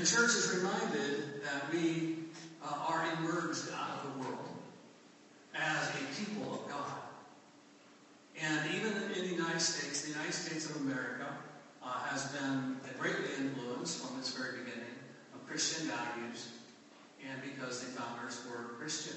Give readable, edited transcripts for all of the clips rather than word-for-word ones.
the church is reminded that we are emerged out of the world as a people of God. And even in the United States of America has been greatly influenced from its very beginning of Christian values, and because the founders were Christian.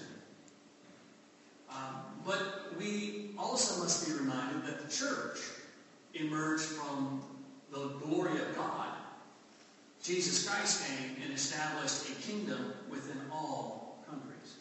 But we also must be reminded that the church emerged from the glory of God. Jesus Christ came and established a kingdom within all countries,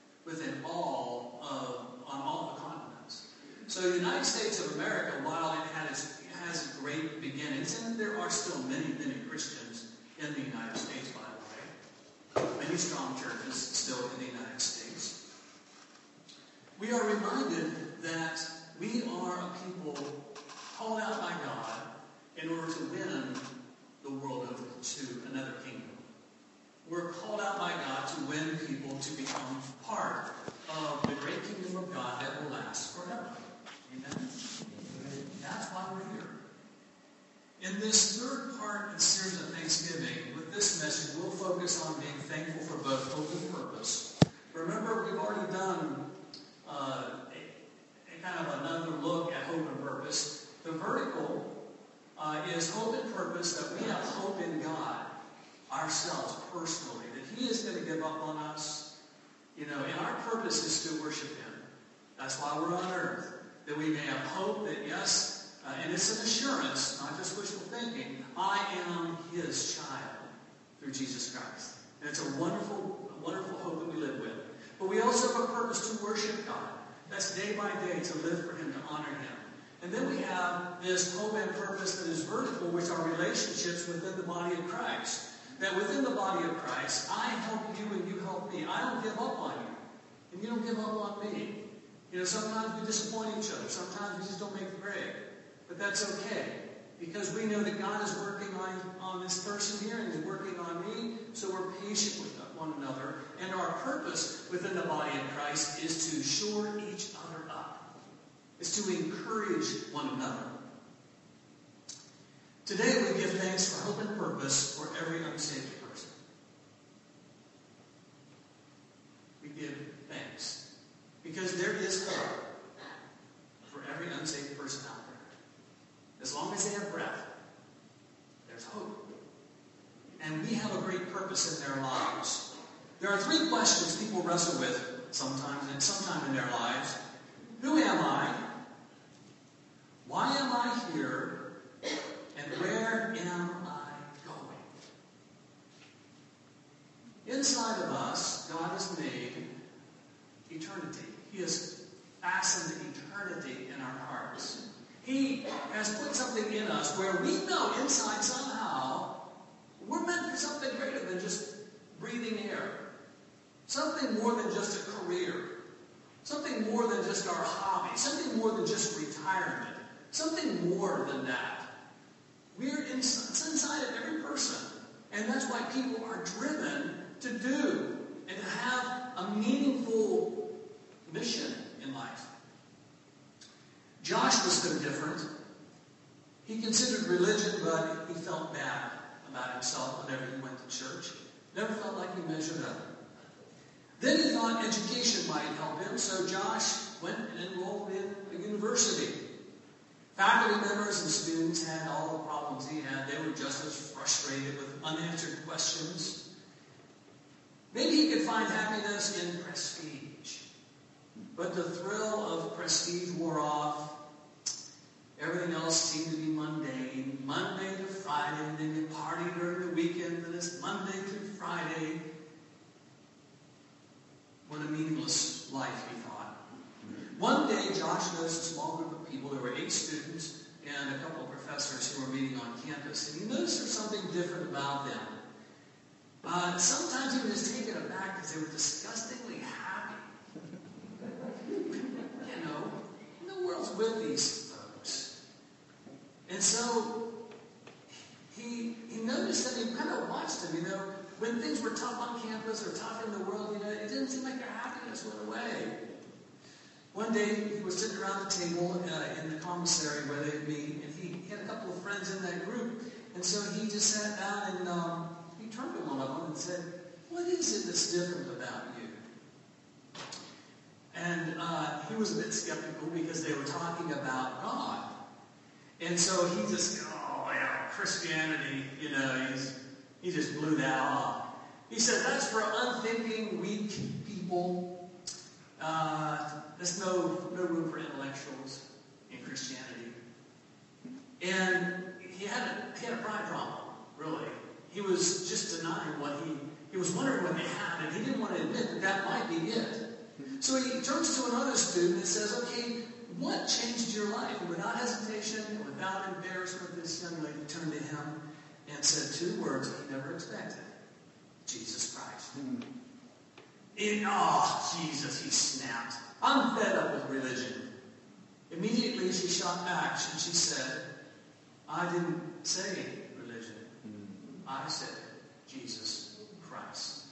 on all the continents. So the United States of America, while it has great beginnings, and there are still many, many Christians in the United States, by the way, many strong churches still in the United States, we are reminded that we are a people called out by God in order to win the world over to another kingdom. We're called out by God to win people to become part of the great kingdom of God that will last forever. Amen? That's why we're here. In this third part of the series of Thanksgiving, with this message, we'll focus on being thankful for both hope and purpose. Remember, we've already done a kind of another look at hope and purpose. The vertical is hope and purpose, that we have hope in God ourselves personally, that He is going to give up on us. And our purpose is to worship Him. That's why we're on earth, that we may have hope that, yes, and it's an assurance, not just wishful thinking, I am His child through Jesus Christ. And it's a wonderful, wonderful hope that we live with. But we also have a purpose to worship God. That's day by day to live for Him, to honor Him. And then we have this hope and purpose that is vertical, which are relationships within the body of Christ. That within the body of Christ, I help you and you help me. I don't give up on you, and you don't give up on me. Sometimes we disappoint each other. Sometimes we just don't make the grade. But that's okay, because we know that God is working on this person here, and He's working on me, so we're patient with one another. And our purpose within the body of Christ is to shore each other up. Is to encourage one another. Today we give thanks for hope and purpose for every unsaved person. We give thanks because there is hope for every unsaved person out there. As long as they have breath, there's hope. And we have a great purpose in their lives. There are three questions people wrestle with sometime in their lives. Who am I? Why am I here? And where am I going? Inside of us, God has made eternity. He has fastened eternity in our hearts. He has put something in us where we know inside somehow we're meant for something greater than just breathing air. Something more than just a career. Something more than just our hobby. Something more than just retirement. Something more than that. It's inside of every person. And that's why people are driven to do and to have a meaningful mission in life. Josh was no different. He considered religion, but he felt bad about himself whenever he went to church. Never felt like he measured up. Then he thought education might help him, so Josh went and enrolled in a university. Faculty members and students had all the problems he had. They were just as frustrated with unanswered questions. Maybe he could find happiness in prestige. But the thrill of prestige wore off. Everything else seemed to be mundane. Monday to Friday, and then you party during the weekend, and it's Monday through Friday. What a meaningless life, he thought. One day, Josh noticed a small group of people. There were 8 students and a couple of professors who were meeting on campus. And he noticed there was something different about them. Sometimes he was taken aback because they were disgustingly happy. Who in the world's with these folks? And so he noticed that he kind of watched them, when things were tough on campus or tough in the world, it didn't seem like their happiness went away. One day, he was sitting around the table in the commissary where they'd meet, and he had a couple of friends in that group. And so he just sat down and he turned to that's different about you? And he was a bit skeptical because they were talking about God. And so he just, Christianity, he just blew that off. He said, that's for unthinking, weak people. There's no room for intellectuals in Christianity. And he had a pride problem, really. He was just denying what he was wondering what they had, and he didn't want to admit that might be it. So he turns to another student and says, okay, what changed your life? And without hesitation and without embarrassment, this young lady turned to him and said 2 words he never expected. Jesus Christ. Jesus, he snapped. I'm fed up with religion. Immediately she shot back and she said, I didn't say religion. I said Jesus Christ.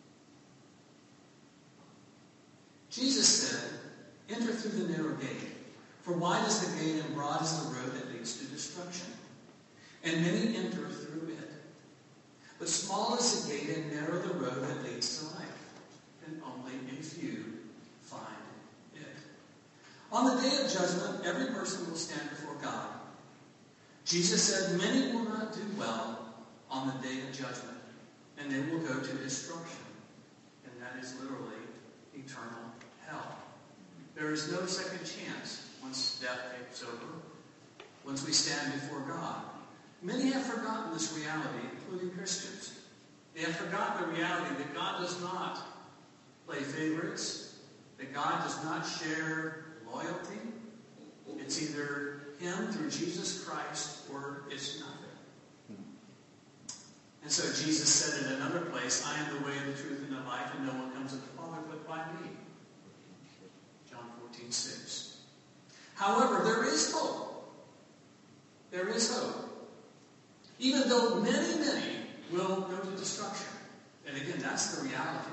Jesus said, enter through the narrow gate. For wide is the gate and broad is the road that leads to destruction. And many enter through it. But small is the gate and narrow the road that leads to life. And only a few find it. On the day of judgment, every person will stand before God. Jesus said, many will not do well on the day of judgment. And they will go to destruction. And that is literally eternal hell. There is no second chance once death takes over, once we stand before God. Many have forgotten this reality, including Christians. They have forgotten the reality that God does not play favorites, that God does not share loyalty. It's either him through Jesus Christ or it's nothing. And so Jesus said in another place, I am the way, the truth, and the life, and no one comes to the Father but by me. John 14:6. However, there is hope. There is hope. Even though many, many will go to destruction. And again, that's the reality.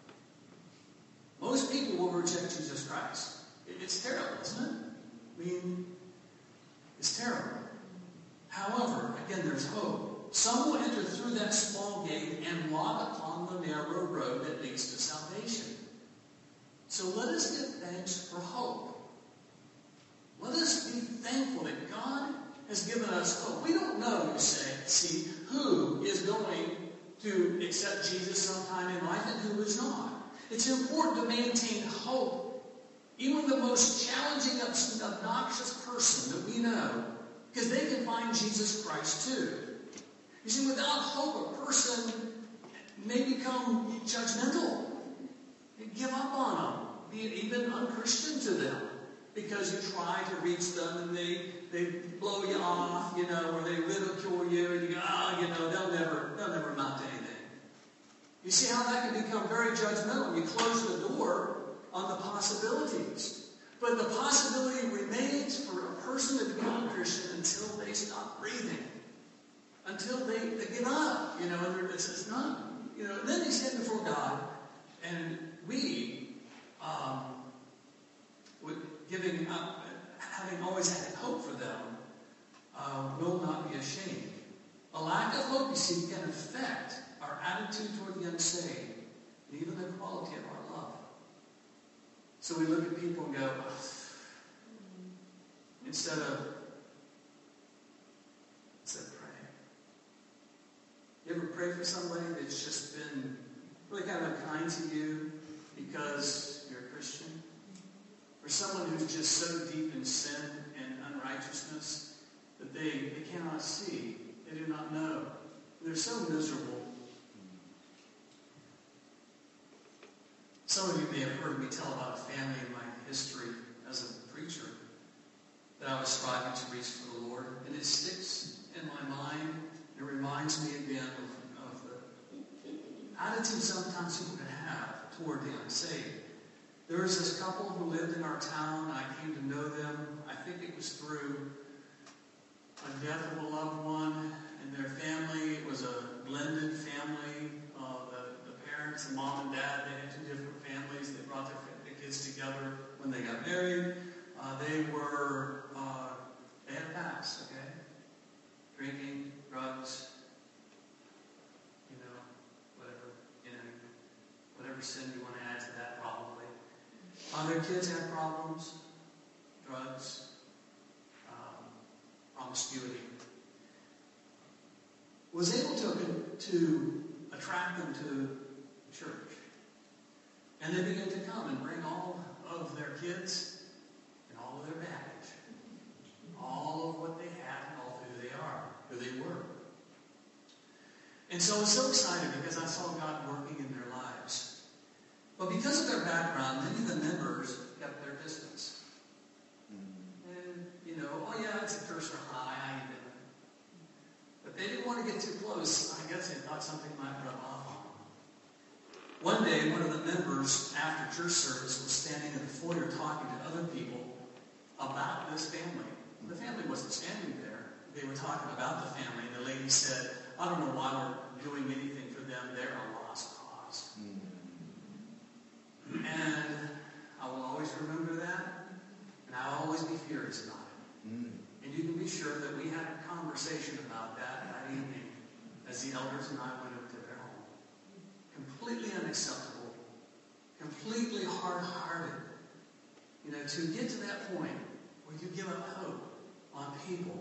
Most people will reject Jesus Christ. It's terrible, isn't it? I mean, it's terrible. However, again, there's hope. Some will enter through that small gate and walk upon the narrow road that leads to salvation. So let us give thanks for hope. Let us be thankful that God has given us hope. We don't know, you see, who is going to accept Jesus sometime in life and who is not. It's important to maintain hope. Even the most challenging, obnoxious person that we know, because they can find Jesus Christ too. You see, without hope, a person may become judgmental, give up on them, be even unchristian to them, because you try to reach them and they blow you off, or they ridicule you, and you go, they'll never amount to anything. You see how that can become very judgmental. You close the door on the possibilities. But the possibility remains for a person to become a Christian until they stop breathing. Until they give up, and it's not, and then they stand before God, and we, giving up, having always had hope for them, will not be ashamed. A lack of hope, you see, can affect our attitude toward the unsaved, and even the quality of our love. So we look at people and go, instead of praying. You ever pray for somebody that's just been really kind of kind to you because you're a Christian? For someone who's just so deep in sin and unrighteousness that they cannot see, they do not know. They're so miserable. Some of you may have heard me tell about a family in my history as a preacher that I was striving to reach for the Lord. And it sticks in my mind. It reminds me again of the attitude sometimes people can have toward the unsaved. There was this couple who lived in our town. I came to know them. I think it was through a death of a loved one and their family. It was a blended family. The parents, the mom and dad, they had 2 different families. They brought their kids together when they got married. They had a past, okay? Drinking, drugs, whatever, other sin you want to add to that, probably. Their kids had problems, drugs, promiscuity. Was able to attract them to church. And they began to come and bring all of their kids and all of their baggage, all of what they had and all of who they are, who they were. And so I was so excited because I saw God working in their lives. But because of their background, many of the members kept their distance. And, oh yeah, it's a church or high, how you doing? But they didn't want to get too close. I guess they thought something might rub off on them. One day, one of the members, after church service, was standing in the foyer talking to other people about this family. The family wasn't standing there. They were talking about the family, and the lady said, I don't know why we're doing anything for them. They're a lost cause. And I will always remember that, and I'll always be furious about it. And you can be sure that we had a conversation about that evening as the elders and I went up to their home. Completely unacceptable, completely hard-hearted. To get to that point where you give up hope on people.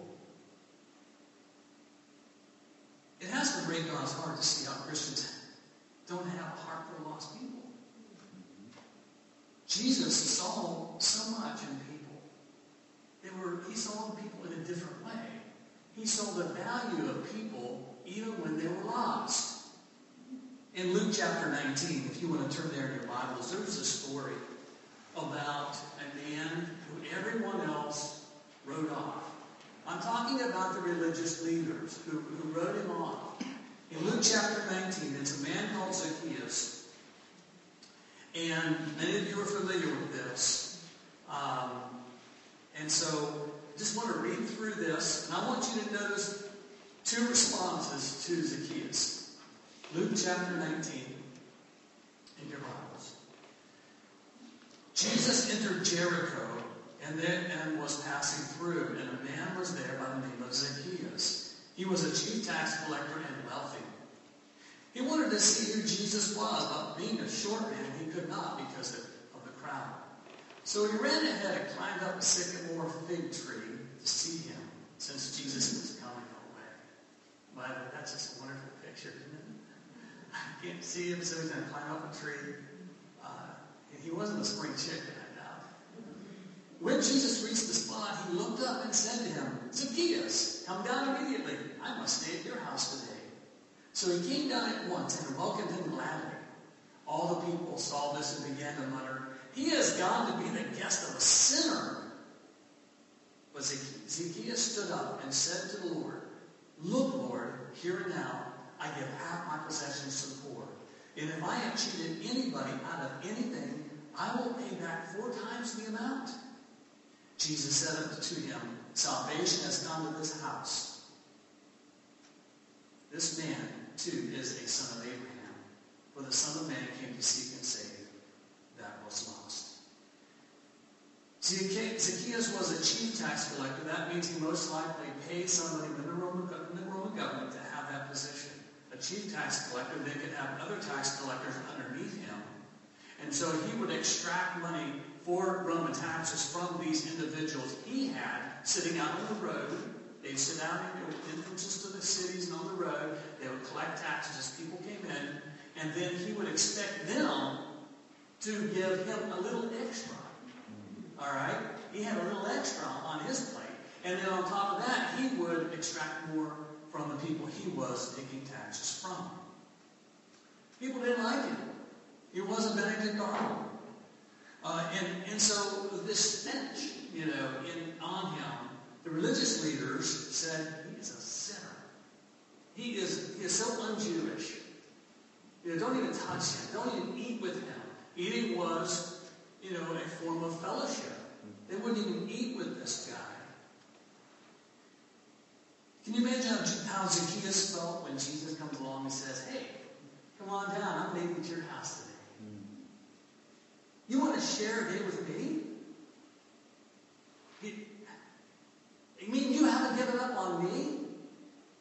It has to break God's heart to see how Christians don't have a heart for lost people. Jesus saw so much in people. He saw people in a different way. He saw the value of people even when they were lost. In Luke chapter 19, if you want to turn there in your Bibles, there's a story about a man who everyone else wrote off. I'm talking about the religious leaders who wrote him off. In Luke chapter 19, it's a man called Zacchaeus. And many of you are familiar with this. And so I just want to read through this. And I want you to notice two responses to Zacchaeus. Luke chapter 19 in your Bibles. Jesus entered Jericho and was passing through, and a man was there by the name of Zacchaeus. He was a chief tax collector and wealthy. He wanted to see who Jesus was, but being a short man, he could not because of the crowd. So he ran ahead and climbed up a sycamore fig tree to see him, since Jesus was coming away. But that's just a wonderful picture, isn't it? I can't see him, so he's going to climb up a tree. And he wasn't a spring chicken, I doubt. When Jesus reached the spot, he looked up and said to him, Zacchaeus, come down immediately. I must stay at your house today. So he came down at once and welcomed him gladly. All the people saw this and began to mutter, he has gone to be the guest of a sinner. But Zacchaeus stood up and said to the Lord, look, Lord, here and now, I give half my possessions to the poor. And if I have cheated anybody out of anything, I will pay back 4 times the amount. Jesus said unto him, salvation has come to this house. This man, too, is a son of Abraham. For the Son of Man came to seek and save that was lost. Zacchaeus was a chief tax collector. That means he most likely paid somebody in the Roman government to have that position. A chief tax collector, they could have other tax collectors underneath him. And so he would extract money for Roman taxes from these individuals he had sitting out on the road. They'd sit out in the entrances to the cities and on the road. They would collect taxes as people came in. And then he would expect them to give him a little extra. All right? He had a little extra on his plate. And then on top of that, he would extract more from the people he was taking taxes from. People didn't like him. He wasn't Benedict Arnold. And so this stench, on him, the religious leaders said, he is a sinner. He is so un-Jewish. Don't even touch him. Don't even eat with him. Eating was, a form of fellowship. They wouldn't even eat with this guy. Can you imagine how Zacchaeus felt when Jesus comes along and says, hey, come on down. I'm leaving to your house today. You want to share a day with me? You mean you haven't given up on me?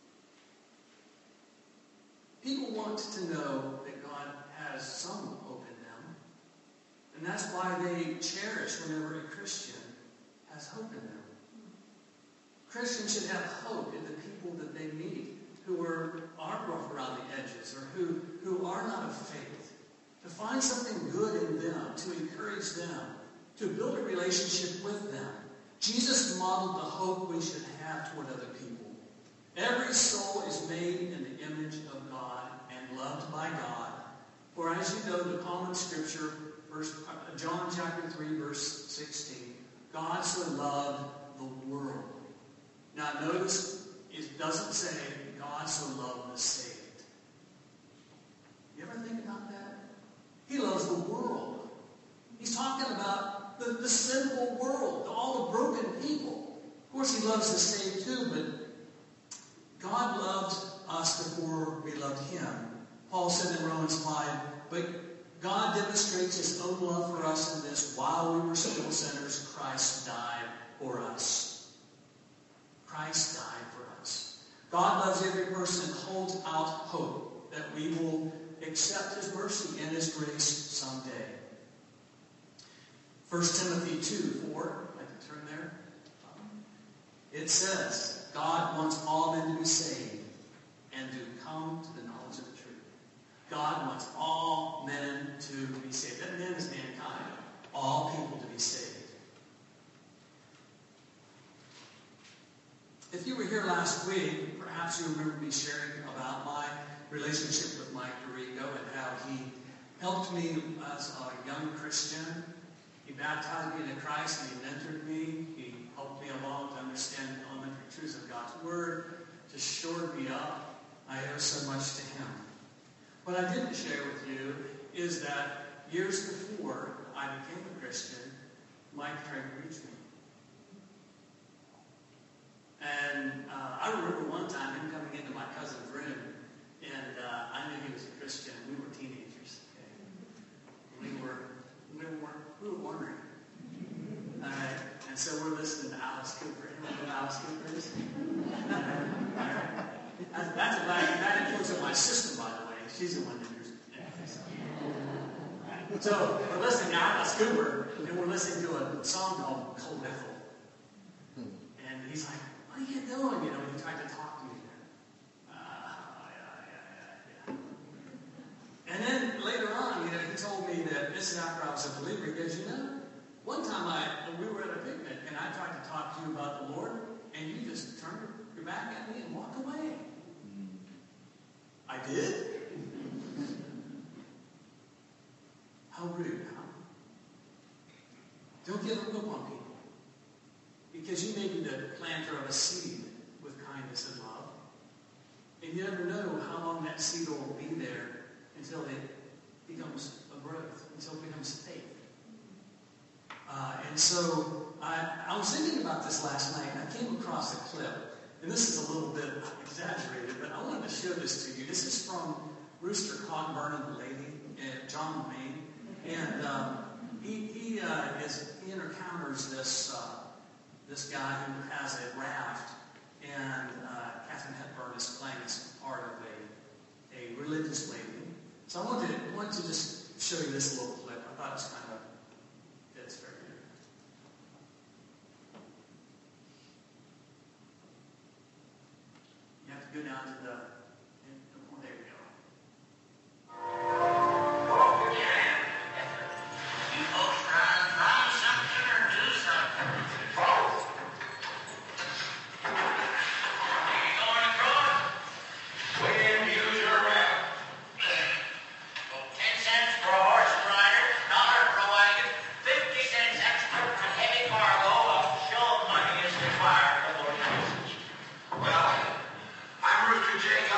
People want to know that God has some open And that's why they cherish whenever a Christian has hope in them. Christians should have hope in the people that they meet who are rough around the edges or who are not of faith. To find something good in them, to encourage them, to build a relationship with them. Jesus modeled the hope we should have toward other people. Every soul is made in the image of God and loved by God. For as you know, the common scripture, John chapter 3, verse 16, God so loved the world. Now notice, it doesn't say God so loved the saved. You ever think about that? He loves the world. He's talking about the sinful world, all the broken people. Of course, he loves the saved too, but God loved us before we loved him. Paul said in Romans 5, but God demonstrates his own love for us in this: while we were still sinners, Christ died for us. Christ died for us. God loves every person and holds out hope that we will accept his mercy and his grace someday. 1 Timothy 2:4, I'd like to turn there. It says, God wants all men to be saved and to come to the knowledge of the truth. God wants all men to be saved. That men is mankind. All people to be saved. If you were here last week, perhaps you remember me sharing about my relationship with Mike Dorigo and how he helped me as a young Christian. He baptized me into Christ and he mentored me. He helped me along to understand the elementary truths of God's Word, to shored me up. I owe so much to him. What I didn't share with you is that years before I became a Christian, Mike tried to reach me. And I remember one time him coming into my cousin's room, and I knew he was a Christian. We were teenagers. Okay? We were wondering. All right? And so we're listening to Alice Cooper. Anyone know who Alice Cooper is? All right? That's a bad influence of my sister, by the way. She's the one that hears it. So we're listening to Alice Cooper, and we're listening to a song called Cold Ethel. And he's like, what are you doing? You know, he tried to talk to me. And then later on, he told me that this is after I was a believer. He goes, one time we were at a picnic, and I tried to talk to you about the Lord, and you just turned your back at me and walked away. I did? How rude, huh? Don't give up on people. Because you may be the planter of a seed with kindness and love. And you never know how long that seed will be there until it becomes a growth, until it becomes faith. And so I was thinking about this last night, and I came across a clip. And this is a little bit exaggerated, but I wanted to show this to you. This is from Rooster Cogburn and the lady, John Wayne. And he encounters this guy who has a raft, and Katharine Hepburn is playing as part of a religious lady. So I wanted to just show you this little clip. I thought it was kind of fits very good. You have to go down to the there we go. You folks trying to find something or do something? You going across? When use your raft. 10 cents for a horse and rider, $1 for a wagon, 50 cents extra for heavy cargo of show money is required before passage. Well, I'm Rooster J.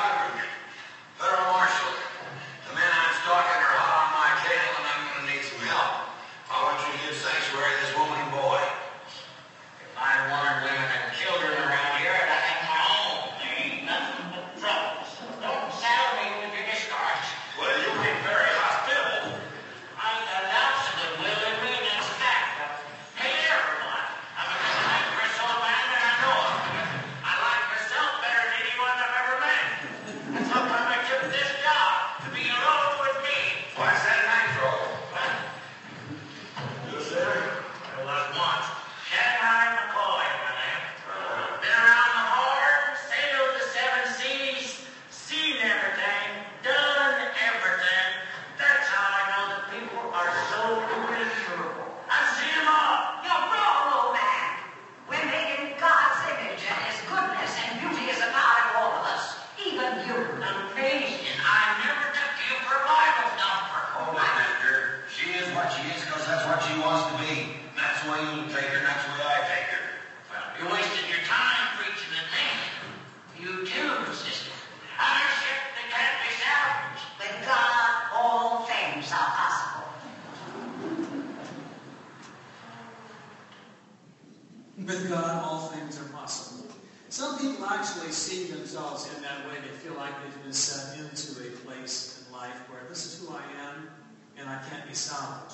With God, all things are possible. Some people actually see themselves in that way. They feel like they've been set into a place in life where this is who I am and I can't be salvaged.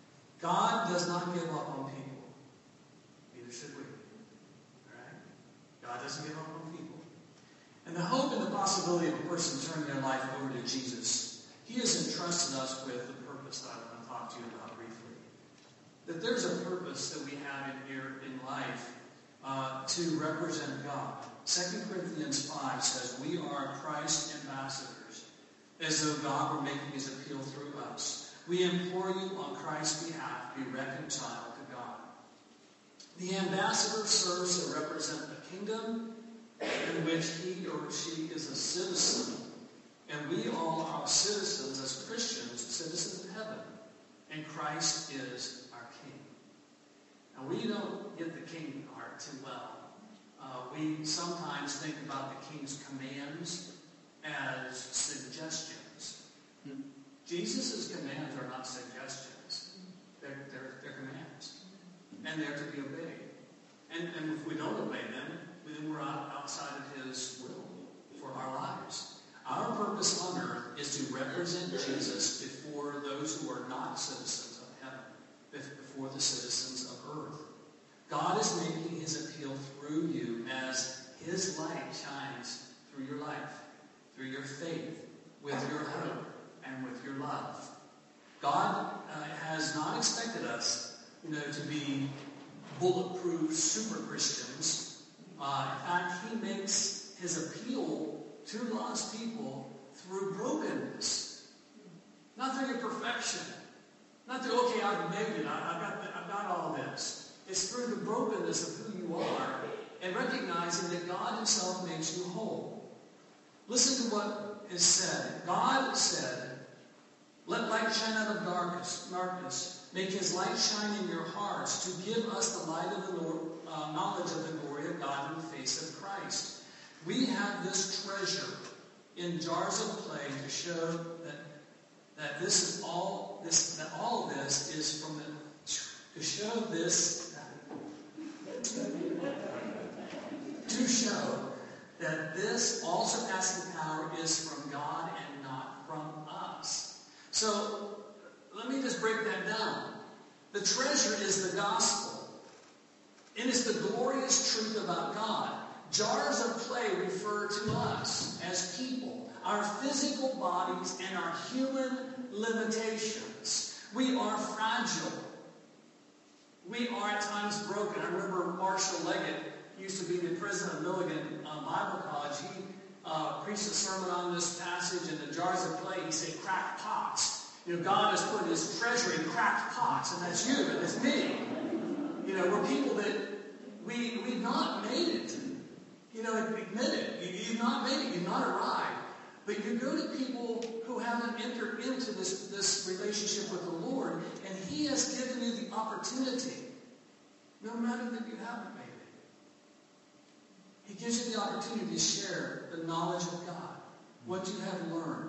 God does not give up on people. Neither should we. All right? God doesn't give up on people. And the hope and the possibility of a person turning their life over to Jesus, He has entrusted us with the purpose that I want to talk to you about briefly. That there's a purpose that we have in here in life to represent God. 2 Corinthians 5 says, we are Christ's ambassadors, as though God were making His appeal through us. We implore you on Christ's behalf, be reconciled to God. The ambassador serves to represent the kingdom in which he or she is a citizen. And we all are citizens, as Christians, citizens of heaven. And Christ is our King. Now, we don't get the king part too well. We sometimes think about the king's commands as suggestions. Jesus' commands are not suggestions. They're commands. And they're to be obeyed. And if we don't obey them, then we're outside of His will for our lives. Our purpose on earth is to represent Jesus before those who are not citizens of heaven, before the citizens of earth. God is making His appeal through you as His light shines through your life, through your faith, with your hope, and with your love. God has not expected us, to be bulletproof super Christians. In fact, He makes His appeal to lost people through brokenness, not through your perfection, not through I've made it, I've got all this. It's through the brokenness of who you are and recognizing that God Himself makes you whole. Listen to what is said. God said, "Let light shine out of darkness. Make His light shine in your hearts to give us the light of the knowledge of the glory of God in the face of Christ." We have this treasure in jars of clay to show that this is all this, that all of this is from the, to show this, to show that this all surpassing power is from God and not from us. So let me just break that down. The treasure is the gospel. It is the glorious truth about God. Jars of clay refer to us as people, our physical bodies and our human limitations. We are fragile. We are at times broken. I remember Marshall Leggett used to be the president of Milligan Bible College. He preached a sermon on this passage in the jars of clay. He said, cracked pots. God has put His treasure in cracked pots, and that's you, and that's me. We're people that we've not made it. Admit it. You've not made it. You've not arrived. But you go to people who haven't entered into this relationship with the Lord, and He has given you the opportunity, no matter that you haven't made it. He gives you the opportunity to share the knowledge of God, what you have learned.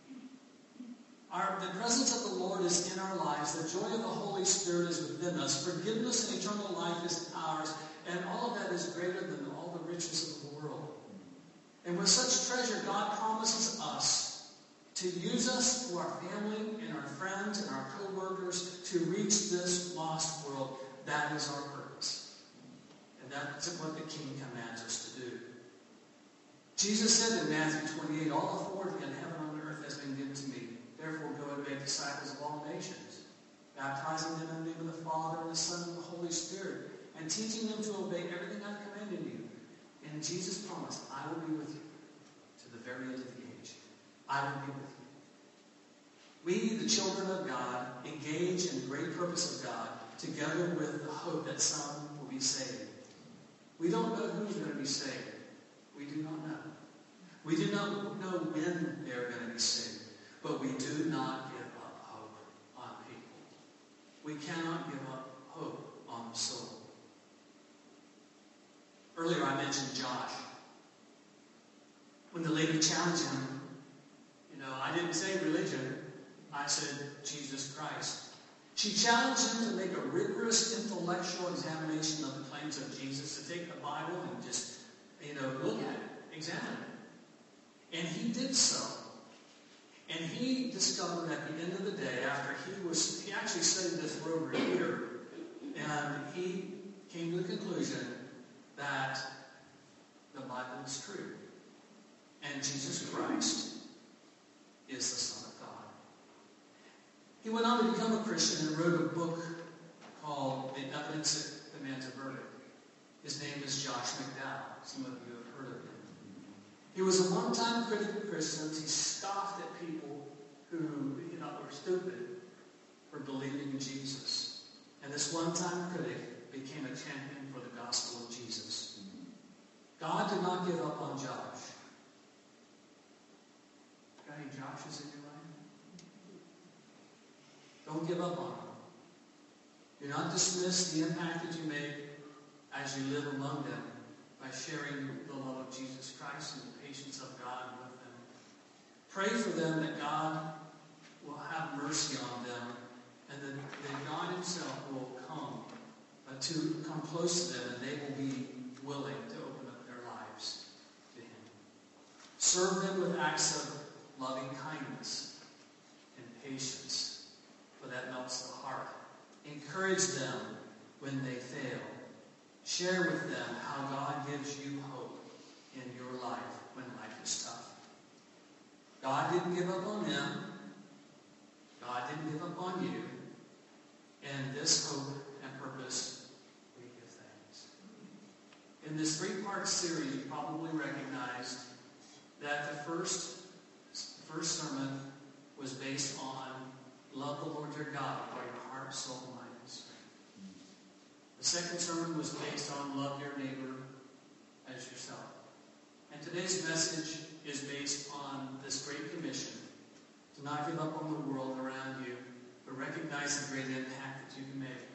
The presence of the Lord is in our lives. The joy of the Holy Spirit is within us. Forgiveness and eternal life is ours. And all of that is greater than all the riches of the world. And with such treasure, God promises us to use us to our family and our friends and our co-workers to reach this lost world. That is our purpose. And that's what the King commands us to do. Jesus said in Matthew 28, all authority in heaven and on earth has been given to me. Therefore go and make disciples of all nations, baptizing them in the name of the Father and the Son and the Holy Spirit, and teaching them to obey everything I've commanded you. And Jesus promised, I will be with you to the very end of the age. I will be with you. We, the children of God, engage in the great purpose of God, together with the hope that some will be saved. We don't know who's going to be saved. We do not know. We do not know when they're going to be saved. But we do not give up hope on people. We cannot give up hope on the soul. Earlier I mentioned Josh. When the lady challenged him, I didn't say religion. I said Jesus Christ. She challenged him to make a rigorous intellectual examination of the claims of Jesus, to take the Bible and just, look at it, examine it. And he did so. And he discovered at the end of the day, after he actually studied this for over a year, and he came to the conclusion that the Bible is true. And Jesus Christ is the Son of God. He went on to become a Christian and wrote a book called The Evidence That Demands a Verdict. His name is Josh McDowell. Some of you have heard of him. He was a one-time critic of Christians. He scoffed at people who were stupid for believing in Jesus. And this one-time critic became a champion for the gospel of Jesus. God did not give up on Josh. Got any Joshes in your life? Don't give up on them. Do not dismiss the impact that you make as you live among them by sharing the love of Jesus Christ and the patience of God with them. Pray for them that God will have mercy on them and that God himself will come close to them, and they will be willing to open up their lives to him. Serve them with acts of loving kindness and patience, for that melts the heart. Encourage them when they fail. Share with them how God gives you hope in your life when life is tough. God didn't give up on them. God didn't give up on you. And this hope and purpose we give thanks. In this three-part series, you probably recognized that the first sermon was based on love the Lord your God with all your heart, soul, mind, and strength. The second sermon was based on love your neighbor as yourself. And today's message is based on this great commission to not give up on the world around you, but recognize the great impact that you can make.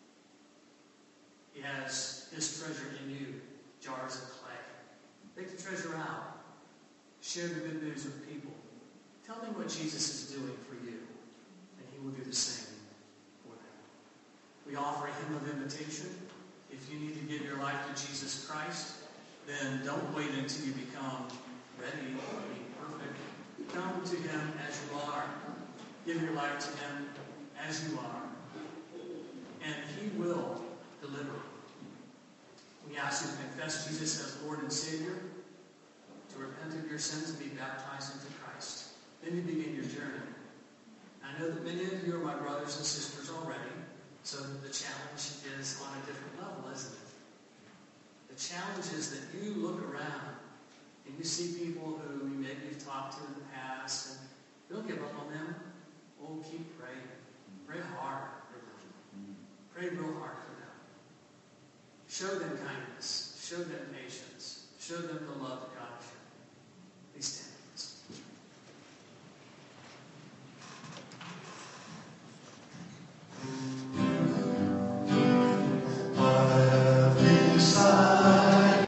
He has his treasure in you, jars of clay. Take the treasure out. Share the good news with people. Tell them what Jesus is doing for you, and he will do the same for them. We offer a hymn of invitation. If you need to give your life to Jesus Christ, then don't wait until you become ready to be perfect. Come to him as you are. Give your life to him as you are. And he will deliver. We ask you to confess Jesus as Lord and Savior, to repent of your sins and be baptized into Christ. Then you begin your journey. I know that many of you are my brothers and sisters already, so the challenge is on a different level, isn't it? The challenge is that you look around and you see people who maybe you've talked to in the past, and don't give up on them. Oh, keep praying. Pray hard for them. Pray real hard for them. Show them kindness. Show them patience. Show them the love that God has shown.